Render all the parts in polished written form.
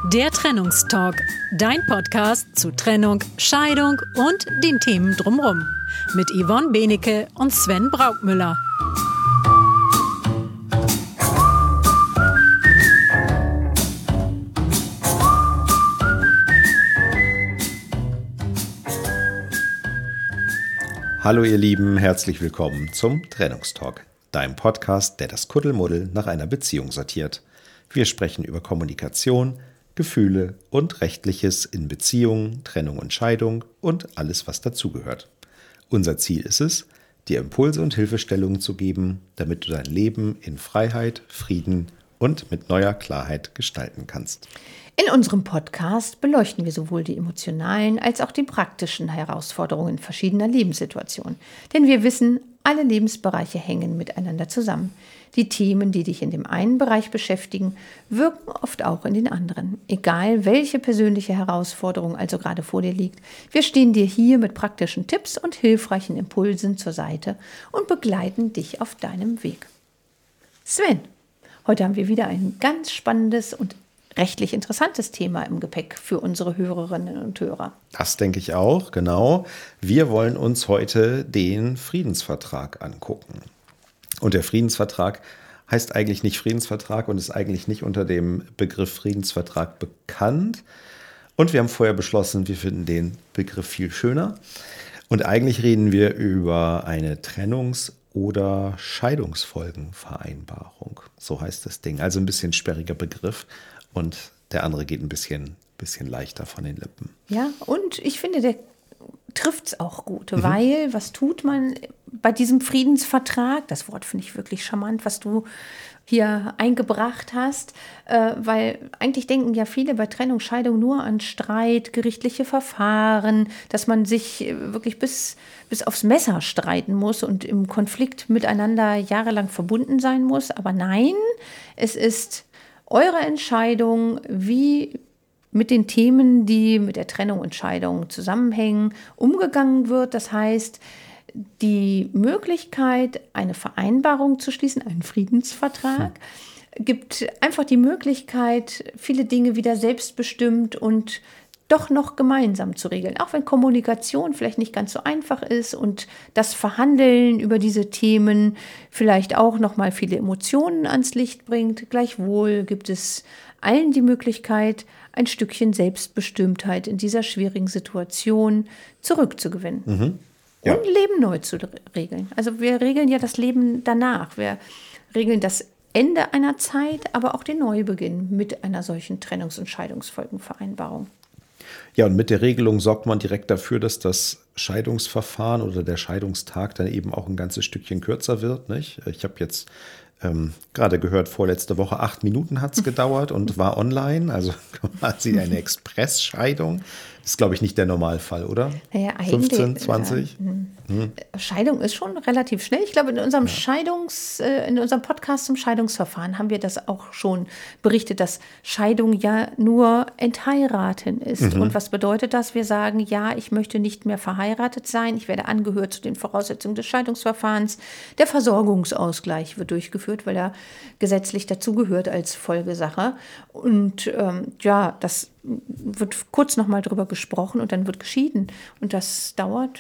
Der Trennungstalk, dein Podcast zu Trennung, Scheidung und den Themen drumherum. Mit Yvonne Benecke und Sven Braukmüller. Hallo ihr Lieben, herzlich willkommen zum Trennungstalk, deinem Podcast, der das Kuddelmuddel nach einer Beziehung sortiert. Wir sprechen über Kommunikation, Gefühle und Rechtliches in Beziehungen, Trennung und Scheidung und alles, was dazugehört. Unser Ziel ist es, dir Impulse und Hilfestellungen zu geben, damit du dein Leben in Freiheit, Frieden und mit neuer Klarheit gestalten kannst. In unserem Podcast beleuchten wir sowohl die emotionalen als auch die praktischen Herausforderungen verschiedener Lebenssituationen. Denn wir wissen, alle Lebensbereiche hängen miteinander zusammen. Die Themen, die dich in dem einen Bereich beschäftigen, wirken oft auch in den anderen. Egal, welche persönliche Herausforderung also gerade vor dir liegt, wir stehen dir hier mit praktischen Tipps und hilfreichen Impulsen zur Seite und begleiten dich auf deinem Weg. Sven, heute haben wir wieder ein ganz spannendes und rechtlich interessantes Thema im Gepäck für unsere Hörerinnen und Hörer. Das denke ich auch, genau. Wir wollen uns heute den Friedensvertrag angucken. Und der Friedensvertrag heißt eigentlich nicht Friedensvertrag und ist eigentlich nicht unter dem Begriff Friedensvertrag bekannt. Und wir haben vorher beschlossen, wir finden den Begriff viel schöner. Und eigentlich reden wir über eine Trennungs- oder Scheidungsfolgenvereinbarung. So heißt das Ding. Also ein bisschen sperriger Begriff. Und der andere geht ein bisschen leichter von den Lippen. Ja, und ich finde, der trifft es auch gut, weil was tut man bei diesem Friedensvertrag? Das Wort finde ich wirklich charmant, was du hier eingebracht hast, weil eigentlich denken ja viele bei Trennung, Scheidung nur an Streit, gerichtliche Verfahren, dass man sich wirklich bis aufs Messer streiten muss und im Konflikt miteinander jahrelang verbunden sein muss. Aber nein, es ist eure Entscheidung, wie mit den Themen, die mit der Trennung und Scheidung zusammenhängen, umgegangen wird. Das heißt, die Möglichkeit, eine Vereinbarung zu schließen, einen Friedensvertrag, gibt einfach die Möglichkeit, viele Dinge wieder selbstbestimmt und doch noch gemeinsam zu regeln. Auch wenn Kommunikation vielleicht nicht ganz so einfach ist und das Verhandeln über diese Themen vielleicht auch noch mal viele Emotionen ans Licht bringt. Gleichwohl gibt es allen die Möglichkeit, ein Stückchen Selbstbestimmtheit in dieser schwierigen Situation zurückzugewinnen. Ja. Und Leben neu zu regeln. Also wir regeln ja das Leben danach. Wir regeln das Ende einer Zeit, aber auch den Neubeginn mit einer solchen Trennungs- und Scheidungsfolgenvereinbarung. Ja, und mit der Regelung sorgt man direkt dafür, dass das Scheidungsverfahren oder der Scheidungstag dann eben auch ein ganzes Stückchen kürzer wird, nicht? Ich habe jetzt gerade gehört, vorletzte Woche 8 Minuten hat es gedauert und war online, also quasi eine Expressscheidung. Das ist, glaube ich, nicht der Normalfall, oder? Naja, 15, 20? Scheidung ist schon relativ schnell. Ich glaube, in unserem in unserem Podcast zum Scheidungsverfahren haben wir das auch schon berichtet, dass Scheidung ja nur entheiraten ist. Und was bedeutet das? Wir sagen, ja, ich möchte nicht mehr verheiratet sein. Ich werde angehört zu den Voraussetzungen des Scheidungsverfahrens. Der Versorgungsausgleich wird durchgeführt, weil er gesetzlich dazugehört als Folgesache. Und das wird kurz noch mal drüber gesprochen und dann wird geschieden. Und das dauert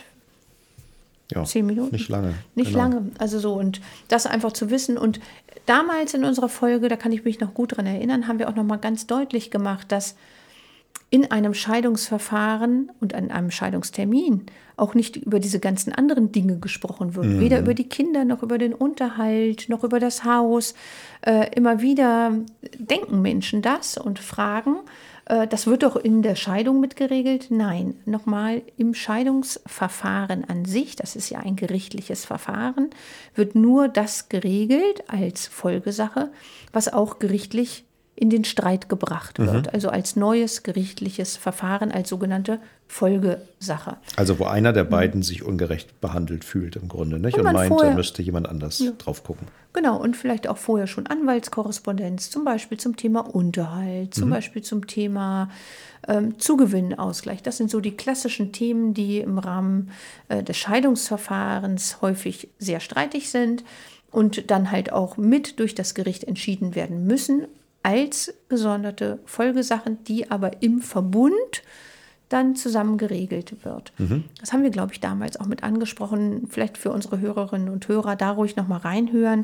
10 Minuten. Nicht lange. Nicht lange. Also so, und das einfach zu wissen. Und damals in unserer Folge, da kann ich mich noch gut dran erinnern, haben wir auch noch mal ganz deutlich gemacht, dass in einem Scheidungsverfahren und an einem Scheidungstermin auch nicht über diese ganzen anderen Dinge gesprochen wird. Weder über die Kinder, noch über den Unterhalt, noch über das Haus. Immer wieder denken Menschen das und fragen, das wird doch in der Scheidung mitgeregelt? Nein, nochmal, im Scheidungsverfahren an sich, das ist ja ein gerichtliches Verfahren, wird nur das geregelt als Folgesache, was auch gerichtlich in den Streit gebracht wird. Also als neues gerichtliches Verfahren, als sogenannte Folgesache. Also wo einer der beiden sich ungerecht behandelt fühlt im Grunde, nicht? Und meint, da müsste jemand anders drauf gucken. Genau, und vielleicht auch vorher schon Anwaltskorrespondenz, zum Beispiel zum Thema Unterhalt, zum Beispiel zum Thema Zugewinnausgleich. Das sind so die klassischen Themen, die im Rahmen des Scheidungsverfahrens häufig sehr streitig sind und dann halt auch mit durch das Gericht entschieden werden müssen. als gesonderte Folgesachen, die aber im Verbund dann zusammen geregelt wird. Das haben wir, glaube ich, damals auch mit angesprochen. Vielleicht für unsere Hörerinnen und Hörer da ruhig nochmal reinhören.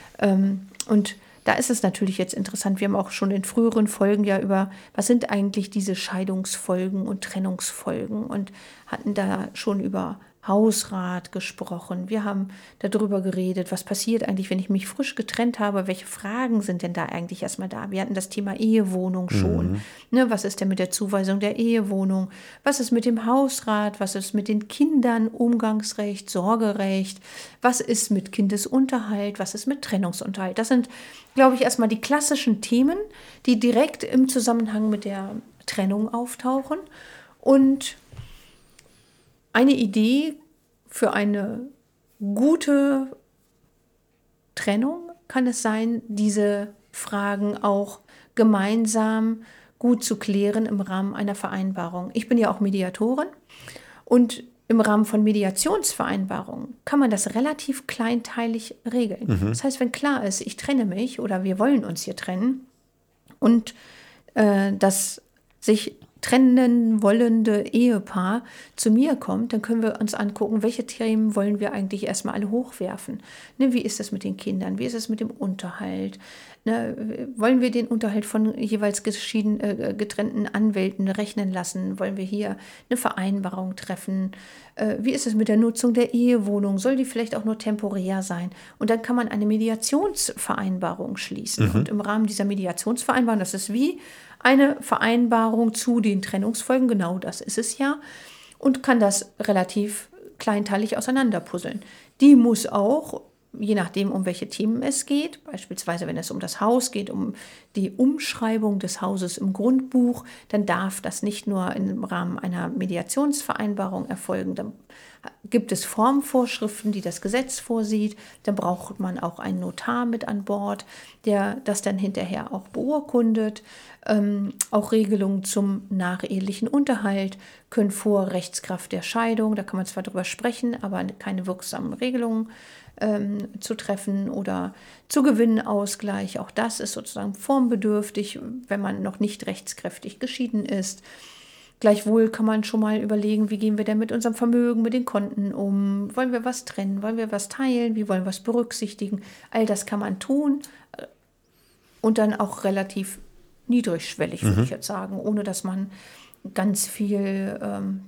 Und da ist es natürlich jetzt interessant. Wir haben auch schon in früheren Folgen ja über, was sind eigentlich diese Scheidungsfolgen und Trennungsfolgen und hatten da schon über Hausrat gesprochen. Wir haben darüber geredet, was passiert eigentlich, wenn ich mich frisch getrennt habe, welche Fragen sind denn da eigentlich erstmal da? Wir hatten das Thema Ehewohnung schon. Ne, was ist denn mit der Zuweisung der Ehewohnung? Was ist mit dem Hausrat? Was ist mit den Kindern? Umgangsrecht, Sorgerecht? Was ist mit Kindesunterhalt? Was ist mit Trennungsunterhalt? Das sind, glaube ich, erstmal die klassischen Themen, die direkt im Zusammenhang mit der Trennung auftauchen. Und eine Idee für eine gute Trennung kann es sein, diese Fragen auch gemeinsam gut zu klären im Rahmen einer Vereinbarung. Ich bin ja auch Mediatorin und im Rahmen von Mediationsvereinbarungen kann man das relativ kleinteilig regeln. Das heißt, wenn klar ist, ich trenne mich oder wir wollen uns hier trennen und das sich trennen wollende Ehepaar zu mir kommt, dann können wir uns angucken, welche Themen wollen wir eigentlich erstmal alle hochwerfen. Ne, wie ist es mit den Kindern? Wie ist es mit dem Unterhalt? Ne, wollen wir den Unterhalt von jeweils getrennten Anwälten rechnen lassen? Wollen wir hier eine Vereinbarung treffen? Wie ist es mit der Nutzung der Ehewohnung? Soll die vielleicht auch nur temporär sein? Und dann kann man eine Mediationsvereinbarung schließen. Und im Rahmen dieser Mediationsvereinbarung, das ist wie eine Vereinbarung zu den Trennungsfolgen, genau das ist es ja, und kann das relativ kleinteilig auseinanderpuzzeln. Die muss auch, je nachdem, um welche Themen es geht, beispielsweise wenn es um das Haus geht, um die Umschreibung des Hauses im Grundbuch, dann darf das nicht nur im Rahmen einer Mediationsvereinbarung erfolgen. Dann gibt es Formvorschriften, die das Gesetz vorsieht. Dann braucht man auch einen Notar mit an Bord, der das dann hinterher auch beurkundet. Auch Regelungen zum nachehelichen Unterhalt können vor Rechtskraft der Scheidung, da kann man zwar drüber sprechen, aber keine wirksamen Regelungen zu treffen oder zu Gewinnausgleich. Auch das ist sozusagen formbedürftig, wenn man noch nicht rechtskräftig geschieden ist. Gleichwohl kann man schon mal überlegen, wie gehen wir denn mit unserem Vermögen, mit den Konten um? Wollen wir was trennen? Wollen wir was teilen? Wie wollen wir was berücksichtigen? All das kann man tun und dann auch relativ niedrigschwellig, würde ich jetzt sagen, ohne dass man ganz viel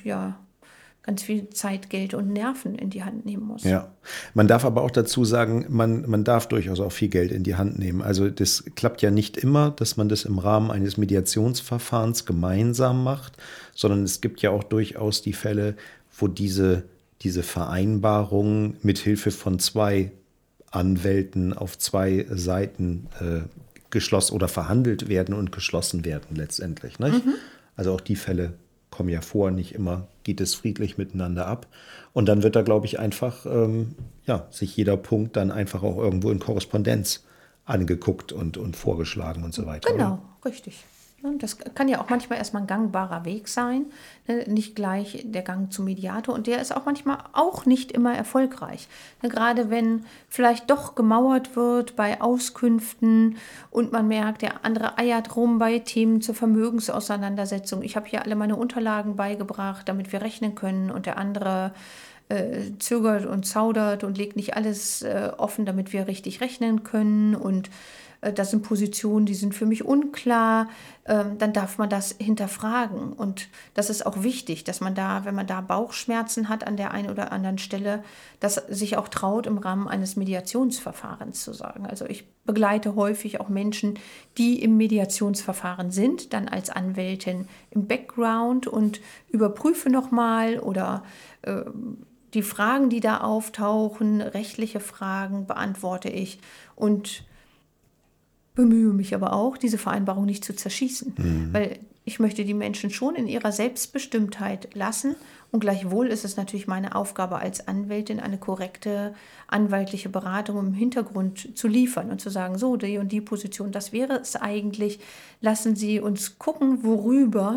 Zeit, Geld und Nerven in die Hand nehmen muss. Ja, man darf aber auch dazu sagen, man darf durchaus auch viel Geld in die Hand nehmen. Also das klappt ja nicht immer, dass man das im Rahmen eines Mediationsverfahrens gemeinsam macht, sondern es gibt ja auch durchaus die Fälle, wo diese Vereinbarungen mit Hilfe von 2 Anwälten auf 2 Seiten geschlossen oder verhandelt werden und geschlossen werden letztendlich. Nicht? Also auch die Fälle kommen ja vor, nicht immer geht es friedlich miteinander ab. Und dann wird da, glaube ich, einfach sich jeder Punkt dann einfach auch irgendwo in Korrespondenz angeguckt und vorgeschlagen und so weiter. Genau, oder? richtig. Das kann ja auch manchmal erstmal ein gangbarer Weg sein, nicht gleich der Gang zum Mediator. Und der ist auch manchmal auch nicht immer erfolgreich. Gerade wenn vielleicht doch gemauert wird bei Auskünften und man merkt, der andere eiert rum bei Themen zur Vermögensauseinandersetzung. Ich habe hier alle meine Unterlagen beigebracht, damit wir rechnen können, und der andere zögert und zaudert und legt nicht alles offen, damit wir richtig rechnen können, und das sind Positionen, die sind für mich unklar, dann darf man das hinterfragen. Und das ist auch wichtig, dass man da, wenn man da Bauchschmerzen hat an der einen oder anderen Stelle, das sich auch traut, im Rahmen eines Mediationsverfahrens zu sagen. Also ich begleite häufig auch Menschen, die im Mediationsverfahren sind, dann als Anwältin im Background, und überprüfe nochmal oder die Fragen, die da auftauchen, rechtliche Fragen, beantworte ich und bemühe mich aber auch, diese Vereinbarung nicht zu zerschießen, weil ich möchte die Menschen schon in ihrer Selbstbestimmtheit lassen, und gleichwohl ist es natürlich meine Aufgabe als Anwältin, eine korrekte anwaltliche Beratung im Hintergrund zu liefern und zu sagen, so, die und die Position, das wäre es eigentlich, lassen Sie uns gucken, worüber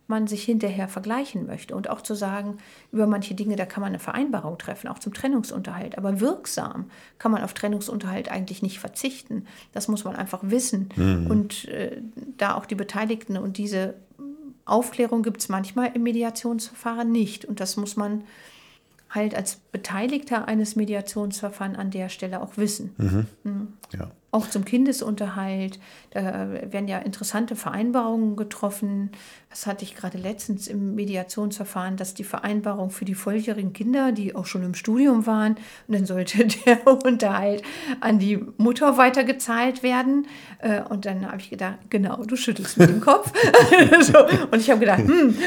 man sich hinterher vergleichen möchte. Und auch zu sagen, über manche Dinge, da kann man eine Vereinbarung treffen, auch zum Trennungsunterhalt. Aber wirksam kann man auf Trennungsunterhalt eigentlich nicht verzichten. Das muss man einfach wissen. Und da auch die Beteiligten und diese Aufklärung gibt es manchmal im Mediationsverfahren nicht. Und das muss man halt als Beteiligter eines Mediationsverfahrens an der Stelle auch wissen. Ja. Auch zum Kindesunterhalt, da werden ja interessante Vereinbarungen getroffen. Das hatte ich gerade letztens im Mediationsverfahren, dass die Vereinbarung für die volljährigen Kinder, die auch schon im Studium waren, und dann sollte der Unterhalt an die Mutter weitergezahlt werden. Und dann habe ich gedacht, genau, du schüttelst mit dem Kopf. So, und ich habe gedacht,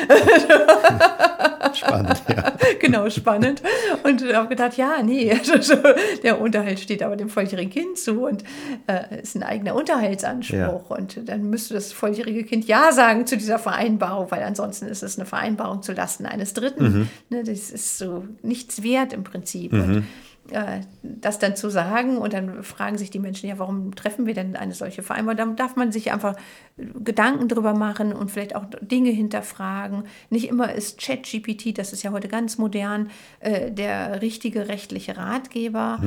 Spannend, ja. Genau, spannend. Und habe gedacht, ja, nee, der Unterhalt steht aber dem volljährigen Kind zu und ist ein eigener Unterhaltsanspruch. Ja. Und dann müsste das volljährige Kind Ja sagen zu dieser Vereinbarung, weil ansonsten ist es eine Vereinbarung zulasten eines Dritten. Ne, das ist so nichts wert im Prinzip. Und das dann zu sagen und dann fragen sich die Menschen, ja, warum treffen wir denn eine solche Vereinbarung? Da darf man sich einfach Gedanken drüber machen und vielleicht auch Dinge hinterfragen. Nicht immer ist ChatGPT, das ist ja heute ganz modern, der richtige rechtliche Ratgeber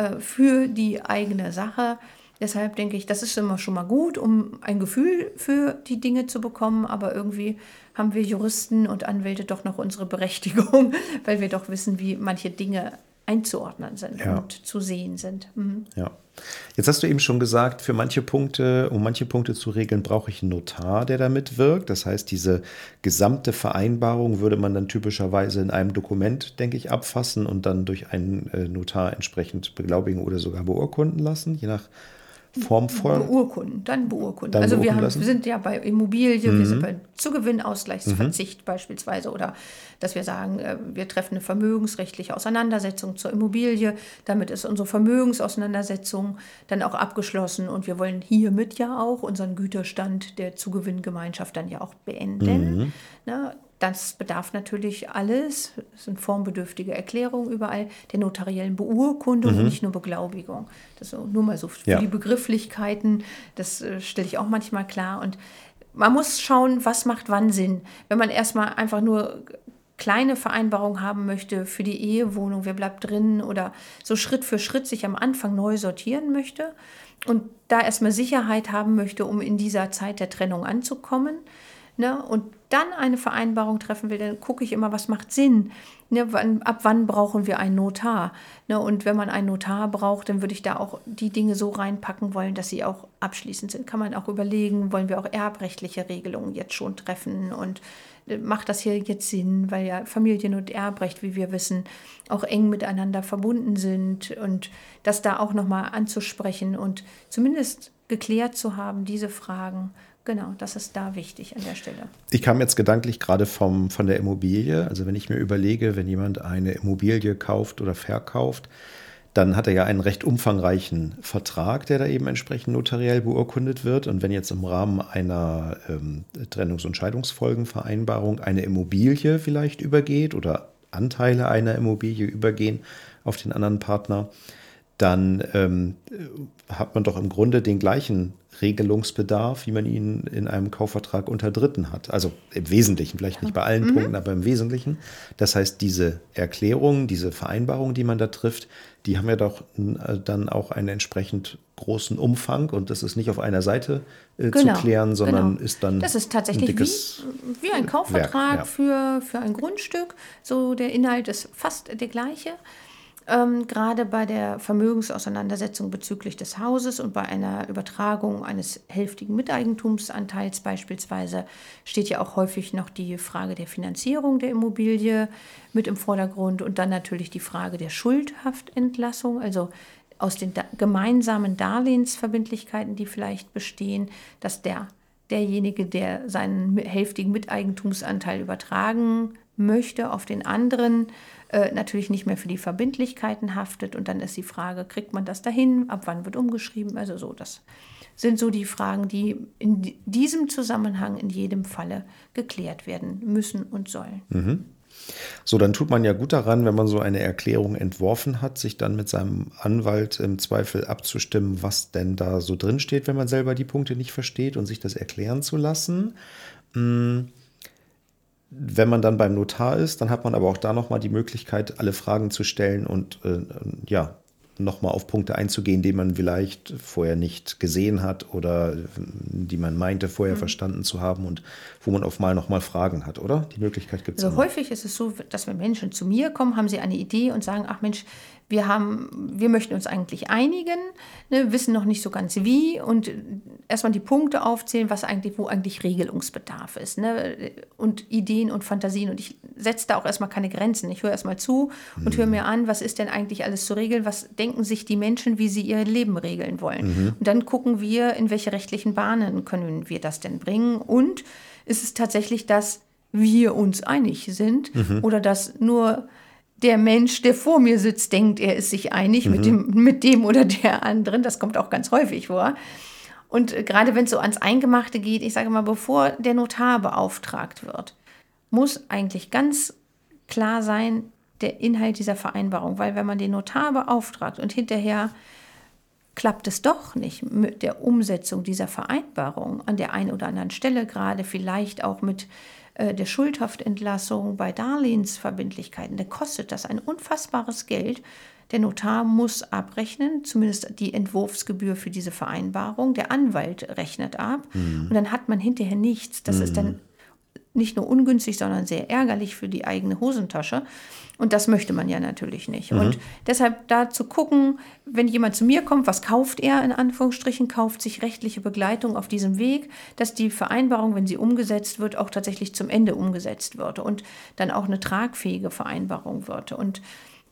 für die eigene Sache. Deshalb denke ich, das ist immer schon mal gut, um ein Gefühl für die Dinge zu bekommen, aber irgendwie haben wir Juristen und Anwälte doch noch unsere Berechtigung, weil wir doch wissen, wie manche Dinge einzuordnen sind und zu sehen sind. Ja. Jetzt hast du eben schon gesagt, für manche Punkte, um manche Punkte zu regeln, brauche ich einen Notar, der da mitwirkt. Das heißt, diese gesamte Vereinbarung würde man dann typischerweise in einem Dokument, denke ich, abfassen und dann durch einen Notar entsprechend beglaubigen oder sogar beurkunden lassen, je nach Form voll. Dann beurkunden. Also wir sind ja bei Immobilie, wir sind bei Zugewinnausgleichsverzicht beispielsweise oder dass wir sagen, wir treffen eine vermögensrechtliche Auseinandersetzung zur Immobilie. Damit ist unsere Vermögensauseinandersetzung dann auch abgeschlossen und wir wollen hiermit ja auch unseren Güterstand der Zugewinngemeinschaft dann ja auch beenden. Na, das bedarf natürlich alles, es sind formbedürftige Erklärungen überall, der notariellen Beurkundung und nicht nur Beglaubigung. Das ist nur mal so für die Begrifflichkeiten, das stelle ich auch manchmal klar. Und man muss schauen, was macht wann Sinn. Wenn man erstmal einfach nur kleine Vereinbarungen haben möchte für die Ehewohnung, wer bleibt drin oder so Schritt für Schritt sich am Anfang neu sortieren möchte und da erstmal Sicherheit haben möchte, um in dieser Zeit der Trennung anzukommen, ne, und dann eine Vereinbarung treffen will, dann gucke ich immer, was macht Sinn. Ne, ab wann brauchen wir einen Notar? Ne, und wenn man einen Notar braucht, dann würde ich da auch die Dinge so reinpacken wollen, dass sie auch abschließend sind. Kann man auch überlegen, wollen wir auch erbrechtliche Regelungen jetzt schon treffen und macht das hier jetzt Sinn, weil ja Familien- und Erbrecht, wie wir wissen, auch eng miteinander verbunden sind und das da auch nochmal anzusprechen und zumindest geklärt zu haben, diese Fragen. Genau, das ist da wichtig an der Stelle. Ich kam jetzt gedanklich gerade von der Immobilie. Also wenn ich mir überlege, wenn jemand eine Immobilie kauft oder verkauft, dann hat er ja einen recht umfangreichen Vertrag, der da eben entsprechend notariell beurkundet wird. Und wenn jetzt im Rahmen einer Trennungs- und Scheidungsfolgenvereinbarung eine Immobilie vielleicht übergeht oder Anteile einer Immobilie übergehen auf den anderen Partner, dann hat man doch im Grunde den gleichen Regelungsbedarf, wie man ihn in einem Kaufvertrag unter Dritten hat. Also im Wesentlichen, vielleicht nicht bei allen Punkten, aber im Wesentlichen. Das heißt, diese Erklärungen, diese Vereinbarungen, die man da trifft, die haben ja doch dann auch einen entsprechend großen Umfang und das ist nicht auf einer Seite zu klären, sondern ist dann das ist tatsächlich wie ein Kaufvertrag für ein Grundstück. So der Inhalt ist fast der gleiche. Gerade bei der Vermögensauseinandersetzung bezüglich des Hauses und bei einer Übertragung eines hälftigen Miteigentumsanteils beispielsweise steht ja auch häufig noch die Frage der Finanzierung der Immobilie mit im Vordergrund und dann natürlich die Frage der Schuldhaftentlassung, also aus den gemeinsamen Darlehensverbindlichkeiten, die vielleicht bestehen, dass derjenige, der seinen hälftigen Miteigentumsanteil übertragen möchte auf den anderen, natürlich nicht mehr für die Verbindlichkeiten haftet. Und dann ist die Frage, kriegt man das dahin? Ab wann wird umgeschrieben? Also so, das sind so die Fragen, die in diesem Zusammenhang in jedem Falle geklärt werden müssen und sollen. So, dann tut man ja gut daran, wenn man so eine Erklärung entworfen hat, sich dann mit seinem Anwalt im Zweifel abzustimmen, was denn da so drin steht, wenn man selber die Punkte nicht versteht und sich das erklären zu lassen. wenn man dann beim Notar ist, dann hat man aber auch da nochmal die Möglichkeit, alle Fragen zu stellen und nochmal auf Punkte einzugehen, die man vielleicht vorher nicht gesehen hat oder die man meinte vorher verstanden zu haben und wo man auf mal nochmal Fragen hat, oder? Die Möglichkeit gibt es Also häufig ist es so, dass wenn Menschen zu mir kommen, haben sie eine Idee und sagen, ach Mensch, wir möchten uns eigentlich einigen, ne, wissen noch nicht so ganz wie und erstmal die Punkte aufzählen, wo eigentlich Regelungsbedarf ist, ne, und Ideen und Fantasien. Und ich setze da auch erstmal keine Grenzen. Ich höre erstmal zu und höre mir an, was ist denn eigentlich alles zu regeln, was denken sich die Menschen, wie sie ihr Leben regeln wollen. Und dann gucken wir, in welche rechtlichen Bahnen können wir das denn bringen und ist es tatsächlich, dass wir uns einig sind oder dass nur der Mensch, der vor mir sitzt, denkt, er ist sich einig mit dem oder der anderen. Das kommt auch ganz häufig vor. Und gerade wenn es so ans Eingemachte geht, ich sage mal, bevor der Notar beauftragt wird, muss eigentlich ganz klar sein, der Inhalt dieser Vereinbarung. Weil wenn man den Notar beauftragt und hinterher klappt es doch nicht mit der Umsetzung dieser Vereinbarung an der einen oder anderen Stelle, gerade vielleicht auch mit der Schuldhaftentlassung bei Darlehensverbindlichkeiten, dann kostet das ein unfassbares Geld. Der Notar muss abrechnen, zumindest die Entwurfsgebühr für diese Vereinbarung. Der Anwalt rechnet ab und dann hat man hinterher nichts. Das ist dann nicht nur ungünstig, sondern sehr ärgerlich für die eigene Hosentasche. Und das möchte man ja natürlich nicht. Und deshalb da zu gucken, wenn jemand zu mir kommt, was kauft er, in Anführungsstrichen, kauft sich rechtliche Begleitung auf diesem Weg, dass die Vereinbarung, wenn sie umgesetzt wird, auch tatsächlich zum Ende umgesetzt wird und dann auch eine tragfähige Vereinbarung wird. Und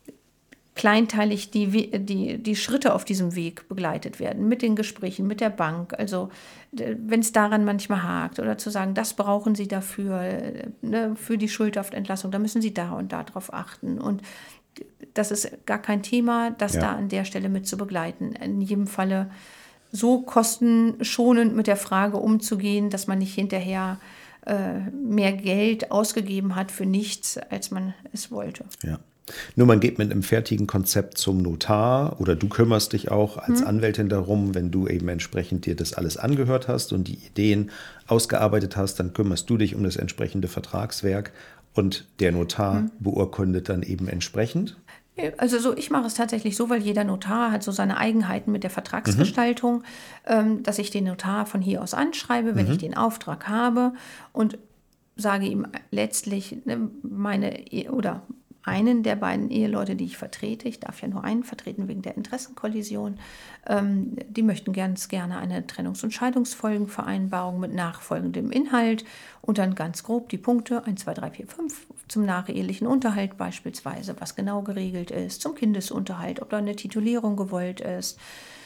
kleinteilig die Schritte auf diesem Weg begleitet werden, mit den Gesprächen, mit der Bank. Also wenn es daran manchmal hakt oder zu sagen, das brauchen Sie dafür, ne, für die Schuldhaftentlassung, da müssen Sie da und da drauf achten. Und das ist gar kein Thema, das da an der Stelle mit zu begleiten. In jedem Falle so kostenschonend mit der Frage umzugehen, dass man nicht hinterher mehr Geld ausgegeben hat für nichts, als man es wollte. Ja. Nur man geht mit einem fertigen Konzept zum Notar oder du kümmerst dich auch als Anwältin darum, wenn du eben entsprechend dir das alles angehört hast und die Ideen ausgearbeitet hast, dann kümmerst du dich um das entsprechende Vertragswerk und der Notar beurkundet dann eben entsprechend. Also ich mache es tatsächlich so, weil jeder Notar hat so seine Eigenheiten mit der Vertragsgestaltung, dass ich den Notar von hier aus anschreibe, wenn ich den Auftrag habe und sage ihm letztlich einen der beiden Eheleute, die ich vertrete, ich darf ja nur einen vertreten wegen der Interessenkollision, die möchten ganz gerne eine Trennungs- und Scheidungsfolgenvereinbarung mit nachfolgendem Inhalt und dann ganz grob die Punkte 1, 2, 3, 4, 5 zum nachehelichen Unterhalt beispielsweise, was genau geregelt ist, zum Kindesunterhalt, ob da eine Titulierung gewollt ist,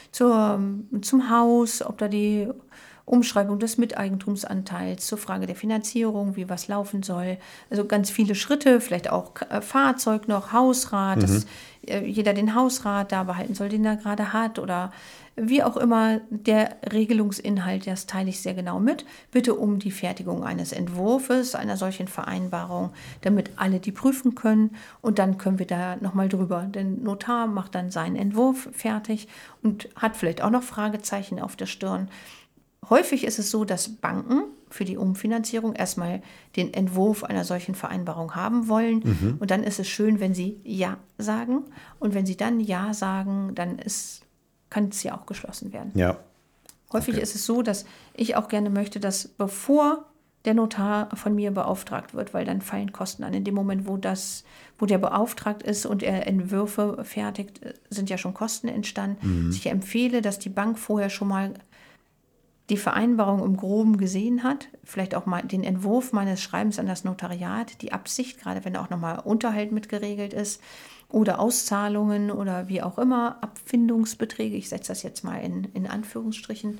zum Haus, ob da die Umschreibung des Miteigentumsanteils, zur Frage der Finanzierung, wie was laufen soll. Also ganz viele Schritte, vielleicht auch Fahrzeug noch, Hausrat, dass jeder den Hausrat da behalten soll, den er gerade hat oder wie auch immer der Regelungsinhalt, das teile ich sehr genau mit. Bitte um die Fertigung eines Entwurfs, einer solchen Vereinbarung, damit alle die prüfen können und dann können wir da nochmal drüber. Der Notar macht dann seinen Entwurf fertig und hat vielleicht auch noch Fragezeichen auf der Stirn. Häufig ist es so, dass Banken für die Umfinanzierung erstmal den Entwurf einer solchen Vereinbarung haben wollen. Und dann ist es schön, wenn sie Ja sagen. Und wenn sie dann Ja sagen, dann kann es ja auch geschlossen werden. Ja. Häufig ist es so, dass ich auch gerne möchte, dass bevor der Notar von mir beauftragt wird, weil dann fallen Kosten an. In dem Moment, wo der beauftragt ist und er Entwürfe fertigt, sind ja schon Kosten entstanden. Ich empfehle, dass die Bank vorher schon mal die Vereinbarung im Groben gesehen hat, vielleicht auch mal den Entwurf meines Schreibens an das Notariat, die Absicht, gerade wenn auch nochmal Unterhalt mit geregelt ist oder Auszahlungen oder wie auch immer, Abfindungsbeträge, ich setze das jetzt mal in Anführungsstrichen,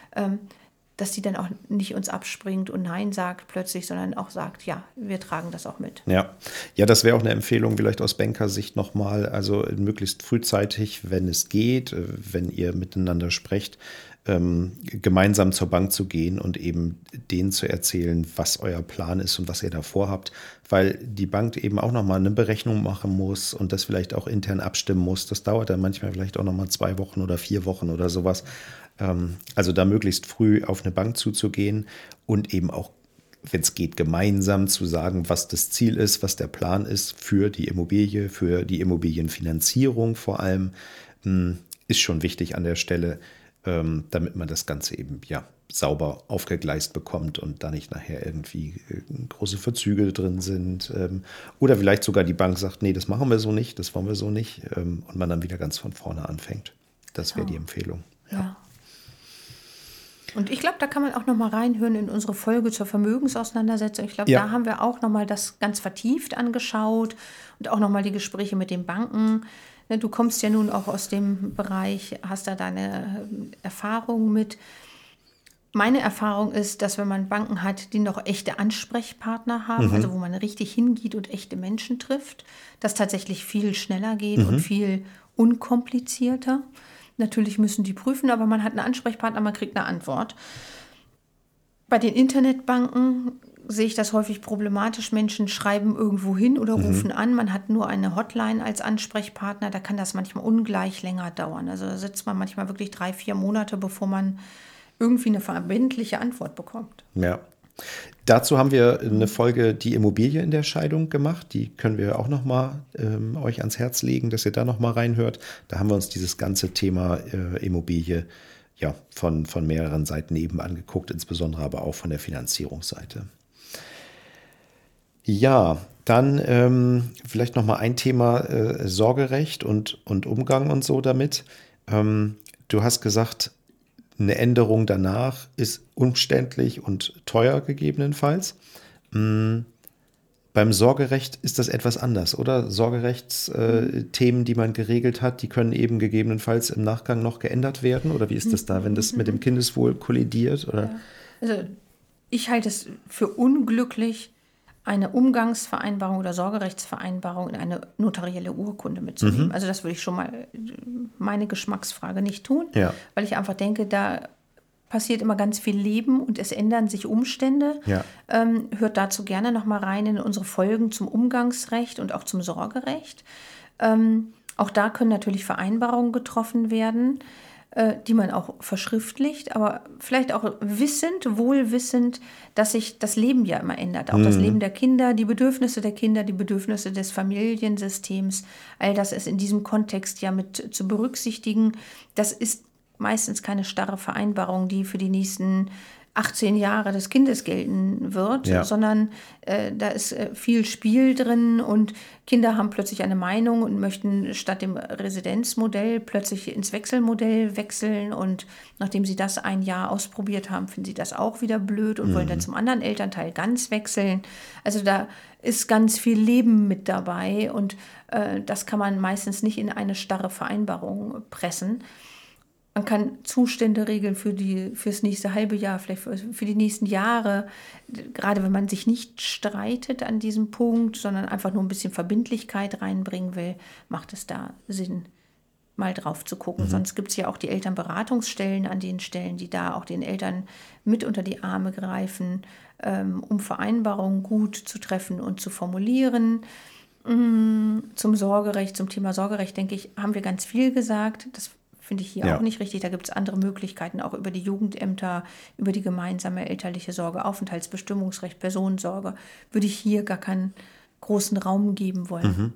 dass die dann auch nicht uns abspringt und Nein sagt plötzlich, sondern auch sagt, ja, wir tragen das auch mit. Ja, das wäre auch eine Empfehlung vielleicht aus Bankersicht nochmal, also möglichst frühzeitig, wenn es geht, wenn ihr miteinander sprecht, gemeinsam zur Bank zu gehen und eben denen zu erzählen, was euer Plan ist und was ihr da vorhabt, weil die Bank eben auch nochmal eine Berechnung machen muss und das vielleicht auch intern abstimmen muss. Das dauert dann manchmal vielleicht auch nochmal 2 Wochen oder 4 Wochen oder sowas. Also da möglichst früh auf eine Bank zuzugehen und eben auch wenn es geht, gemeinsam zu sagen, was das Ziel ist, was der Plan ist für die Immobilie, für die Immobilienfinanzierung vor allem, ist schon wichtig an der Stelle, damit man das Ganze eben sauber aufgegleist bekommt und da nicht nachher irgendwie große Verzüge drin sind. Oder vielleicht sogar die Bank sagt, nee, das machen wir so nicht, das wollen wir so nicht. Und man dann wieder ganz von vorne anfängt. Das wäre die Empfehlung. Ja. Und ich glaube, da kann man auch noch mal reinhören in unsere Folge zur Vermögensauseinandersetzung. Ich glaube, da haben wir auch noch mal das ganz vertieft angeschaut und auch noch mal die Gespräche mit den Banken. Du kommst ja nun auch aus dem Bereich, hast da deine Erfahrungen mit. Meine Erfahrung ist, dass wenn man Banken hat, die noch echte Ansprechpartner haben, also wo man richtig hingeht und echte Menschen trifft, das tatsächlich viel schneller geht und viel unkomplizierter. Natürlich müssen die prüfen, aber man hat einen Ansprechpartner, man kriegt eine Antwort. Bei den Internetbanken sehe ich das häufig problematisch. Menschen schreiben irgendwo hin oder rufen an. Man hat nur eine Hotline als Ansprechpartner. Da kann das manchmal ungleich länger dauern. Also da sitzt man manchmal wirklich 3-4 Monate, bevor man irgendwie eine verbindliche Antwort bekommt. Ja. Dazu haben wir eine Folge Die Immobilie in der Scheidung gemacht. Die können wir auch noch mal euch ans Herz legen, dass ihr da noch mal reinhört. Da haben wir uns dieses ganze Thema Immobilie von mehreren Seiten eben angeguckt, insbesondere aber auch von der Finanzierungsseite. Ja, dann vielleicht noch mal ein Thema Sorgerecht und Umgang und so damit. Du hast gesagt, eine Änderung danach ist umständlich und teuer gegebenenfalls. Beim Sorgerecht ist das etwas anders, oder? Sorgerechtsthemen, die man geregelt hat, die können eben gegebenenfalls im Nachgang noch geändert werden? Oder wie ist das da, wenn das mit dem Kindeswohl kollidiert? Oder? Ja. Also ich halte es für unglücklich, eine Umgangsvereinbarung oder Sorgerechtsvereinbarung in eine notarielle Urkunde mitzunehmen. Also das würde ich schon mal meine Geschmacksfrage nicht tun, weil ich einfach denke, da passiert immer ganz viel Leben und es ändern sich Umstände. Ja. Hört dazu gerne noch mal rein in unsere Folgen zum Umgangsrecht und auch zum Sorgerecht. Auch da können natürlich Vereinbarungen getroffen werden, die man auch verschriftlicht, aber vielleicht auch wohlwissend, dass sich das Leben ja immer ändert. Auch das Leben der Kinder, die Bedürfnisse des Familiensystems, all das ist in diesem Kontext ja mit zu berücksichtigen. Das ist meistens keine starre Vereinbarung, die für die nächsten 18 Jahre des Kindes gelten wird, sondern da ist viel Spiel drin und Kinder haben plötzlich eine Meinung und möchten statt dem Residenzmodell plötzlich ins Wechselmodell wechseln und nachdem sie das ein Jahr ausprobiert haben, finden sie das auch wieder blöd und wollen dann zum anderen Elternteil ganz wechseln. Also da ist ganz viel Leben mit dabei und das kann man meistens nicht in eine starre Vereinbarung pressen. Man kann Zustände regeln fürs nächste halbe Jahr, vielleicht für die nächsten Jahre. Gerade wenn man sich nicht streitet an diesem Punkt, sondern einfach nur ein bisschen Verbindlichkeit reinbringen will, macht es da Sinn, mal drauf zu gucken. Sonst gibt es ja auch die Elternberatungsstellen an den Stellen, die da auch den Eltern mit unter die Arme greifen, um Vereinbarungen gut zu treffen und zu formulieren. Zum Thema Sorgerecht, denke ich, haben wir ganz viel gesagt. Das finde ich hier auch nicht richtig. Da gibt es andere Möglichkeiten, auch über die Jugendämter, über die gemeinsame elterliche Sorge, Aufenthaltsbestimmungsrecht, Personensorge. Würde ich hier gar keinen großen Raum geben wollen.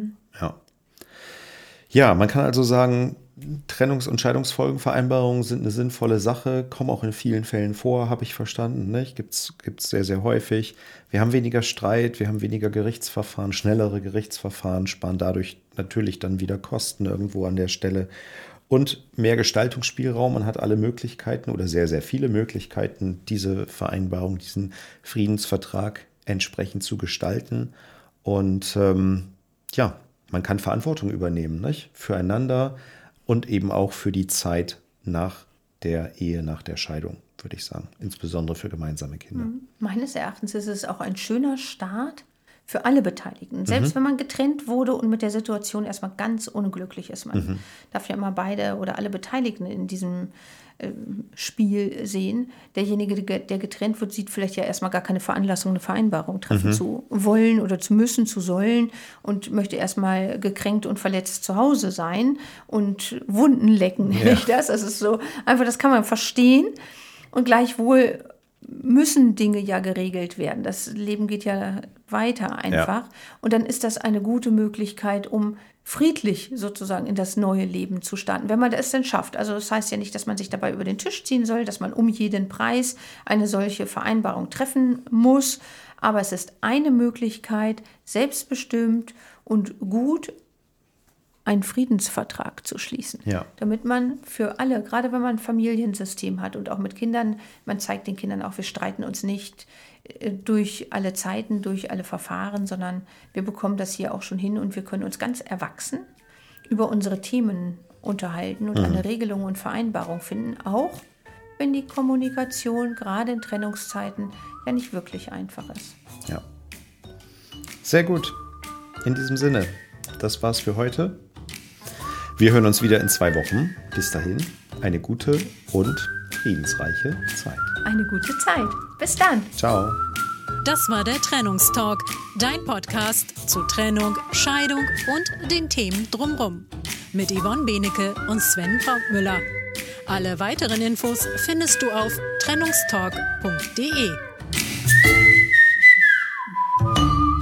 Ja, man kann also sagen, Trennungs- und Scheidungsfolgenvereinbarungen sind eine sinnvolle Sache, kommen auch in vielen Fällen vor, habe ich verstanden. Nicht? Gibt's sehr, sehr häufig. Wir haben weniger Streit, wir haben weniger Gerichtsverfahren, schnellere Gerichtsverfahren, sparen dadurch natürlich dann wieder Kosten irgendwo an der Stelle. Und mehr Gestaltungsspielraum. Man hat alle Möglichkeiten oder sehr, sehr viele Möglichkeiten, diese Vereinbarung, diesen Friedensvertrag entsprechend zu gestalten. Und man kann Verantwortung übernehmen, nicht? Füreinander und eben auch für die Zeit nach der Ehe, nach der Scheidung, würde ich sagen. Insbesondere für gemeinsame Kinder. Meines Erachtens ist es auch ein schöner Start für alle Beteiligten. Selbst wenn man getrennt wurde und mit der Situation erstmal ganz unglücklich ist. Man darf ja immer beide oder alle Beteiligten in diesem Spiel sehen. Derjenige, der getrennt wird, sieht vielleicht ja erstmal gar keine Veranlassung, eine Vereinbarung treffen zu wollen oder zu müssen, zu sollen und möchte erstmal gekränkt und verletzt zu Hause sein und Wunden lecken. Ja. Nicht das? Das ist so, einfach das kann man verstehen und gleichwohl müssen Dinge ja geregelt werden. Das Leben geht ja weiter einfach. Und dann ist das eine gute Möglichkeit, um friedlich sozusagen in das neue Leben zu starten, wenn man das denn schafft. Also das heißt ja nicht, dass man sich dabei über den Tisch ziehen soll, dass man um jeden Preis eine solche Vereinbarung treffen muss. Aber es ist eine Möglichkeit, selbstbestimmt und gut einen Friedensvertrag zu schließen. Ja. Damit man für alle, gerade wenn man ein Familiensystem hat und auch mit Kindern, man zeigt den Kindern auch, wir streiten uns nicht durch alle Zeiten, durch alle Verfahren, sondern wir bekommen das hier auch schon hin und wir können uns ganz erwachsen über unsere Themen unterhalten und eine Regelung und Vereinbarung finden, auch wenn die Kommunikation gerade in Trennungszeiten ja nicht wirklich einfach ist. Ja. Sehr gut. In diesem Sinne, das war's für heute. Wir hören uns wieder in 2 Wochen. Bis dahin, eine gute und friedensreiche Zeit. Eine gute Zeit. Bis dann. Ciao. Das war der Trennungstalk, dein Podcast zu Trennung, Scheidung und den Themen drumherum. Mit Yvonne Benecke und Sven Braukmüller. Alle weiteren Infos findest du auf trennungstalk.de.